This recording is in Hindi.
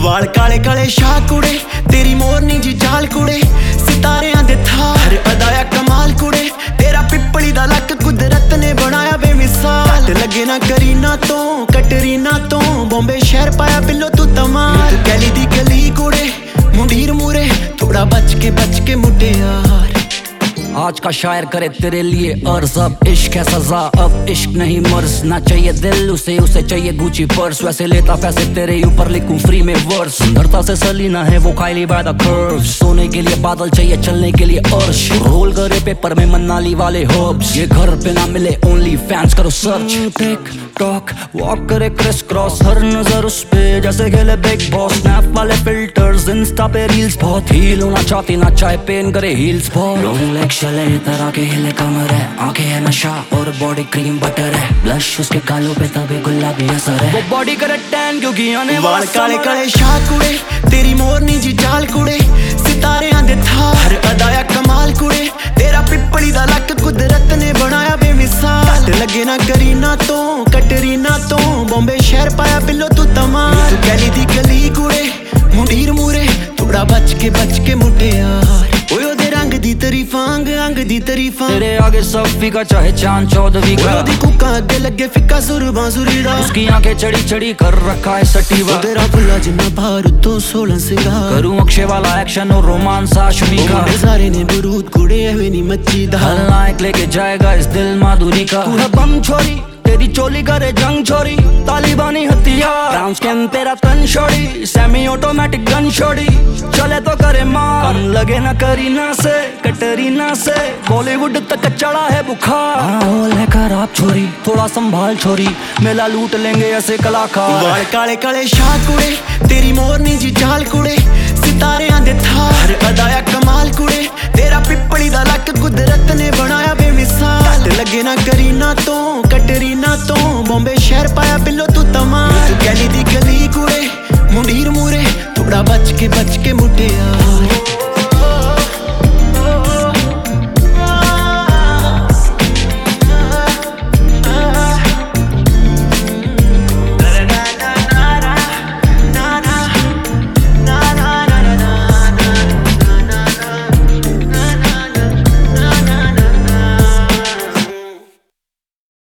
वाल काले काले शाह कुड़े, तेरी मोरनी जी चाल कुड़े, सितारियां दे थार अदाया कमाल कुड़े, तेरा पिपली दा लक कुदरत ने बनाया बेमिसाल। लगे ना करीना तो कटरीना तो, बॉम्बे शहर पाया बिल्लो तू तमाल। तू गली दी गली कुड़े, मुंडीर मुरे, थोड़ा बच के मुटे यार। आज का शायर करे तेरे लिए अर्ज, अब इश्क है सजा, अब इश्क नहीं मर्ज। ना चाहिए दिल उसे, उसे चाहिए गुची पर्स, वैसे लेता पैसे तेरे ऊपर लिखूं फ्री में वर्स। धरता से सलीना है वो काइली बाय द कर्व, सोने के लिए बादल चाहिए चलने के लिए अर्श। रोल करे पेपर में मनाली वाले हर्ब्स, ये घर पे ना मिले ओनली फैंस करो सर्च। टिक टॉक वॉक करे क्रिस क्रॉस, हर नजर उस पे जैसे खेले बिग बॉस। स्नैप वाले फिल्टर्स इंस्टा पे रील्स, बहुत हील होना चाहती ना चाहे पेन करे हील्स बहुत। लॉन्ग लेग चले तरह के हिले कमर है, आंखें है नशा और बॉडी क्रीम बटर है, ब्लश उसके गालों पे तभी गुलाबी असर है। वो बॉडी करे टैन क्योंकि आने वाल काले काले शाह कुड़े, तेरी मोरनी जी चाल कुड़े, सितारियां दे थार अदाया कमाल कुड़े, तेरा पिपली दा लक कुदरत ने बनाया बेमिसाल। लगे ना करीना तो कटरीना तो, बॉम्बे शहर पाया बिल्लो तू तमाल। तू गली दी गली कुड़े, मुंडीर मुरे, थोड़ा बच के मुटे यार। ओए रंग दी तरीफां अंग दी तरीफां, तेरे आगे सब फीका चाहे चांद चौदवी का। ओदी कुका अगे लगे फिक्का सुर बांसुरी दा, उसकी आंखें चढ़ी चढ़ी कर रखा है सटीवा। तेरा फुल्ला जिन्ना भार तो 16 सिंगार, करूं अक्षय वाला एक्शन और रोमांस आशमी का। सारे ने बुरूद कुड़े हुए नी मच्छी दा, खलनायक लेके जाएगा इस दिल माधुरी का। तू है बम छोरी, तेरी चोली करे जंग छोरी, तालिबानी हथियार ब्राउन स्किन तेरा तन छोड़ी, सेमी ऑटोमेटिक गन छोड़ी, चले तो करे मार। कम लगे ना करीना से कटरीना से, बॉलीवुड तक चढ़ा है बुखार। माहौल है खराब छोरी, थोड़ा संभाल छोरी, मेला लूट लेंगे ऐसे कलाकार। वाल काले काले शाह कुड़े, तेरी मोरनी जी चाल कुड़े, सितारियां दे थार अदाया कमाल कुड़े, तेरा पिपली दा लक कुदरत ने बनाया बेमिसाल। लगे ना करीना तो कटरीना तो, बॉम्बे शहर पाया बिल्लो तू तमाल। तू गली दी गली